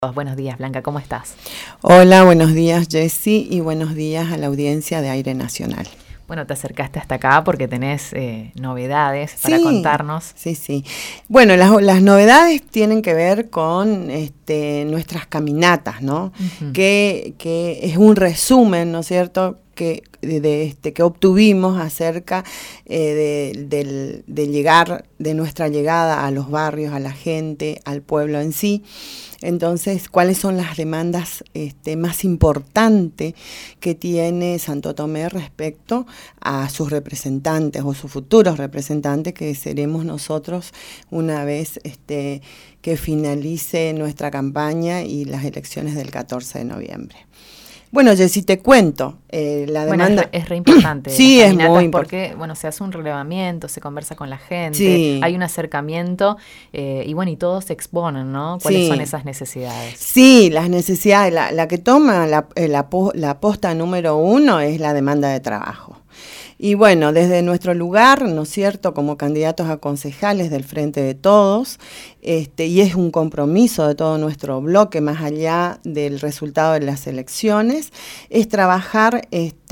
Buenos días, Blanca, ¿cómo estás? Hola, buenos días, Jessy, y buenos días a la audiencia de Aire Nacional. Bueno, te acercaste hasta acá porque tenés novedades para contarnos. Sí. Bueno, las novedades tienen que ver con nuestras caminatas, ¿no? Uh-huh. Que es un resumen, ¿no es cierto?, que obtuvimos acerca de nuestra llegada a los barrios, a la gente, al pueblo en sí. Entonces, ¿cuáles son las demandas más importantes que tiene Santo Tomé respecto a sus representantes o sus futuros representantes, que seremos nosotros una vez que finalice nuestra campaña y las elecciones del 14 de noviembre? Bueno, Jessy, te cuento, la demanda... es re importante. Sí, es muy importante. Porque, se hace un relevamiento, se conversa con la gente, sí. Hay un acercamiento y todos se exponen, ¿no? ¿Cuáles son esas necesidades? Sí, las necesidades, la que toma la posta número 1 es la demanda de trabajo. Y bueno, desde nuestro lugar, ¿no es cierto?, como candidatos a concejales del Frente de Todos, y es un compromiso de todo nuestro bloque, más allá del resultado de las elecciones, es trabajar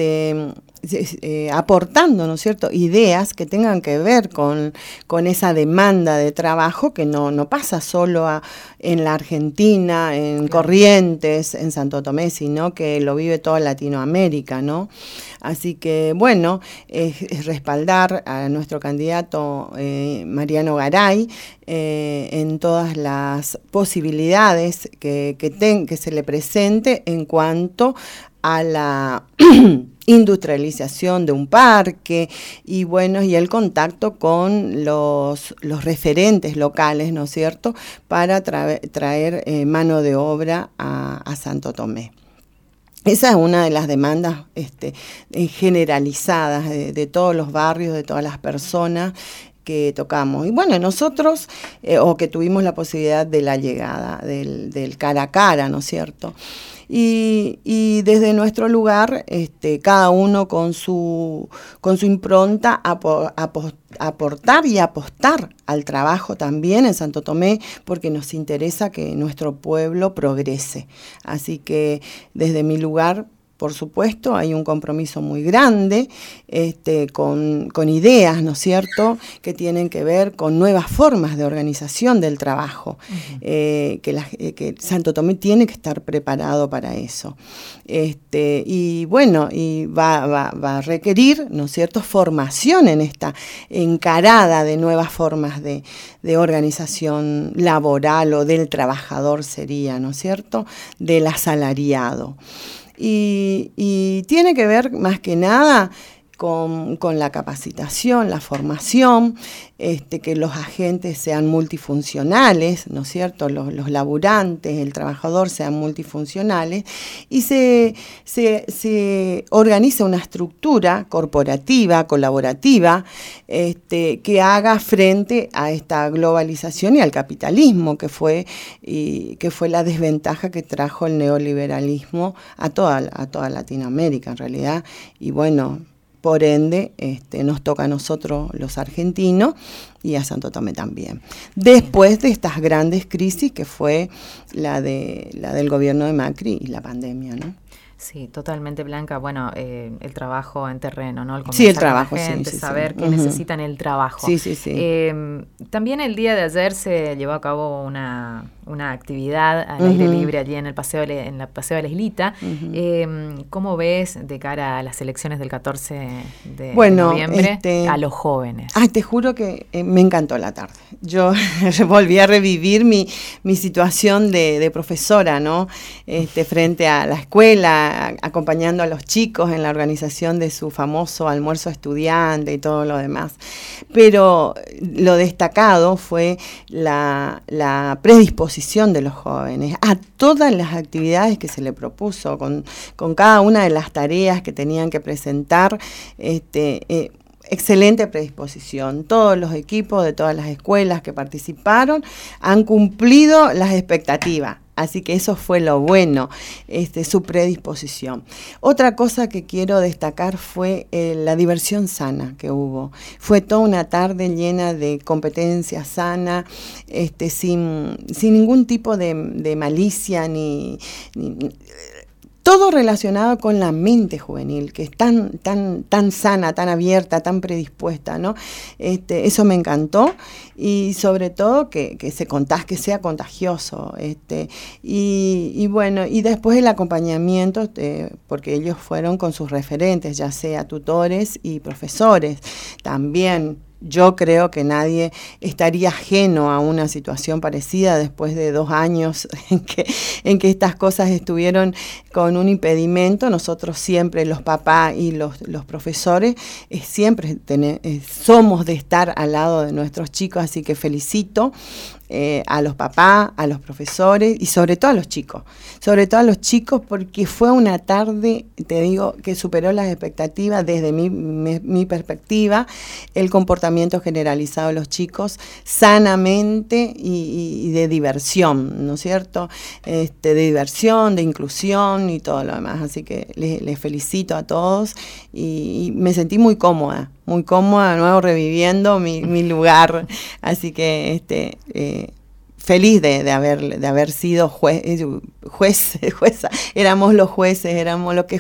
aportando, ¿no es cierto?, ideas que tengan que ver con esa demanda de trabajo que no pasa solo en la Argentina, en Corrientes, en Santo Tomé, sino que lo vive toda Latinoamérica, ¿no? Así que, bueno, es respaldar a nuestro candidato Mariano Garay en todas las posibilidades que se le presente en cuanto a la industrialización de un parque y el contacto con los referentes locales, ¿no es cierto?, para traer mano de obra a Santo Tomé. Esa es una de las demandas generalizadas de todos los barrios, de todas las personas que tocamos. Y bueno, nosotros, o que tuvimos la posibilidad de la llegada, del cara a cara, ¿no es cierto?, y desde nuestro lugar, cada uno con su impronta, aportar y apostar al trabajo también en Santo Tomé, porque nos interesa que nuestro pueblo progrese. Así que desde mi lugar, por supuesto, hay un compromiso muy grande con ideas, ¿no es cierto?, que tienen que ver con nuevas formas de organización del trabajo, uh-huh. Que Santo Tomé tiene que estar preparado para eso. Y va a requerir, ¿no es cierto?, formación en esta encarada de nuevas formas de organización laboral o del trabajador sería, ¿no es cierto?, del asalariado. Y tiene que ver más que nada con la capacitación, la formación, que los agentes sean multifuncionales, ¿no es cierto?, los laburantes, el trabajador sean multifuncionales, y se organiza una estructura corporativa, colaborativa, que haga frente a esta globalización y al capitalismo, que fue la desventaja que trajo el neoliberalismo a toda Latinoamérica, en realidad, y bueno, por ende, nos toca a nosotros los argentinos y a Santo Tomé también. Después de estas grandes crisis que fue la del gobierno de Macri y la pandemia, ¿no? Sí, totalmente, Blanca. Bueno, el trabajo en terreno, ¿no? El trabajo, con la gente, saber que uh-huh. necesitan el trabajo. Sí. También el día de ayer se llevó a cabo una actividad al aire libre allí en el paseo de la Islita. Uh-huh. ¿Cómo ves de cara a las elecciones del 14 de noviembre a los jóvenes? Te juro que me encantó la tarde. Yo volví a revivir mi situación de profesora, ¿no? Frente a la escuela, acompañando a los chicos en la organización de su famoso almuerzo estudiante y todo lo demás. Pero lo destacado fue la predisposición de los jóvenes a todas las actividades que se le propuso, con cada una de las tareas que tenían que presentar, excelente predisposición. Todos los equipos de todas las escuelas que participaron han cumplido las expectativas. Así que eso fue lo bueno, su predisposición. Otra cosa que quiero destacar fue la diversión sana que hubo. Fue toda una tarde llena de competencia sana, sin ningún tipo de malicia ni todo relacionado con la mente juvenil, que es tan sana, tan abierta, tan predispuesta, ¿no? Eso me encantó, y sobre todo que sea contagioso. Y bueno, y después el acompañamiento, porque ellos fueron con sus referentes, ya sea tutores y profesores. También yo creo que nadie estaría ajeno a una situación parecida después de 2 años en que estas cosas estuvieron con un impedimento. Nosotros siempre, los papás y los profesores, siempre somos de estar al lado de nuestros chicos, así que felicito a los papás, a los profesores y sobre todo a los chicos. Sobre todo a los chicos, porque fue una tarde, te digo, que superó las expectativas desde mi perspectiva, el comportamiento generalizado de los chicos, sanamente y de diversión, ¿no es cierto? De diversión, de inclusión y todo lo demás. Así que les felicito a todos y me sentí muy cómoda, de nuevo reviviendo mi lugar. Así que feliz de haber sido jueza. Éramos los jueces, éramos los que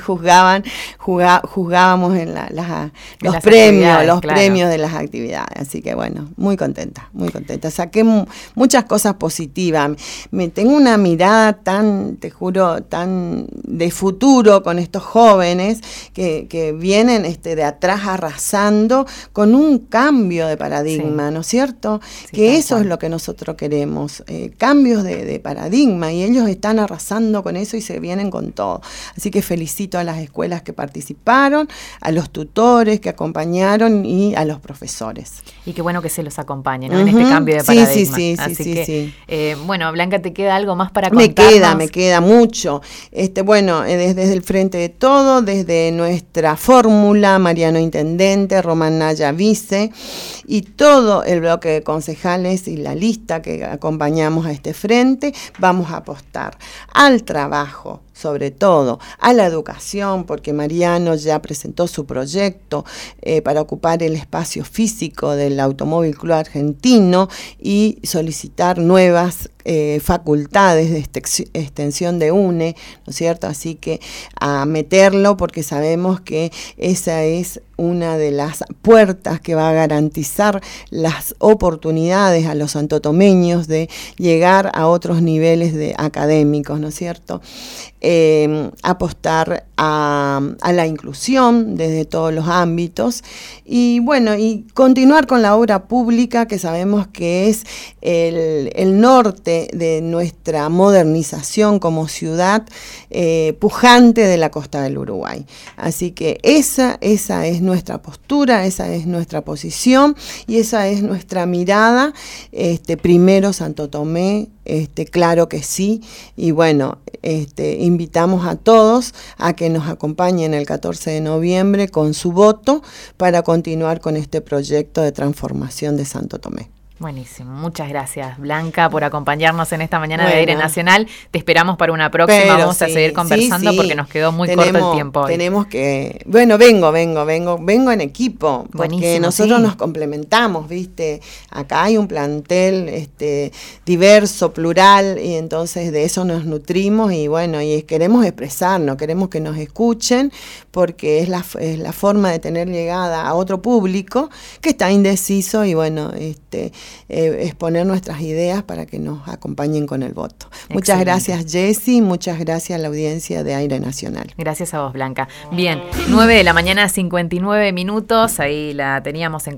juzgábamos en los premios de las actividades. Así que bueno, muy contenta. Saqué muchas cosas positivas. Tengo una mirada te juro, tan de futuro con estos jóvenes que vienen de atrás arrasando con un cambio de paradigma, ¿no es cierto? Sí, que eso es lo que nosotros queremos. Cambios de paradigma, y ellos están arrasando con eso y se vienen con todo. Así que felicito a las escuelas que participaron, a los tutores que acompañaron y a los profesores. Y qué bueno que se los acompañe, ¿no? En este cambio de paradigma. Sí. Bueno, Blanca, ¿te queda algo más para contarnos? Me queda mucho. Desde el Frente de Todo, desde nuestra fórmula, Mariano Intendente, Román Naya Vice, y todo el bloque de concejales y la lista que acompañamos a este frente, vamos a apostar al trabajo, sobre todo a la educación, porque Mariano ya presentó su proyecto para ocupar el espacio físico del Automóvil Club Argentino y solicitar nuevas facultades de extensión de UNE, ¿no es cierto? Así que a meterlo, porque sabemos que esa es una de las puertas que va a garantizar las oportunidades a los santotomeños de llegar a otros niveles académicos, ¿no es cierto? Apostar a la inclusión desde todos los ámbitos y bueno, y continuar con la obra pública, que sabemos que es el norte de nuestra modernización como ciudad pujante de la costa del Uruguay. Así que esa es nuestra postura, esa es nuestra posición y esa es nuestra mirada. Primero Santo Tomé, claro que sí, y bueno, invitamos a todos a que nos acompañen el 14 de noviembre con su voto para continuar con este proyecto de transformación de Santo Tomé. Buenísimo, muchas gracias Blanca por acompañarnos en esta mañana de Aire Nacional. Te esperamos para una próxima, vamos a seguir conversando porque nos quedó muy corto el tiempo hoy. Tenemos que, vengo en equipo, porque buenísimo, nosotros nos complementamos, ¿viste? Acá hay un plantel diverso, plural, y entonces de eso nos nutrimos y bueno, y queremos expresarnos, queremos que nos escuchen, porque es la forma de tener llegada a otro público que está indeciso y bueno, exponer nuestras ideas para que nos acompañen con el voto. Excelente. Muchas gracias Jessy, muchas gracias a la audiencia de Aire Nacional. Gracias a vos Blanca. Bien, 9 de la mañana 59 minutos, ahí la teníamos en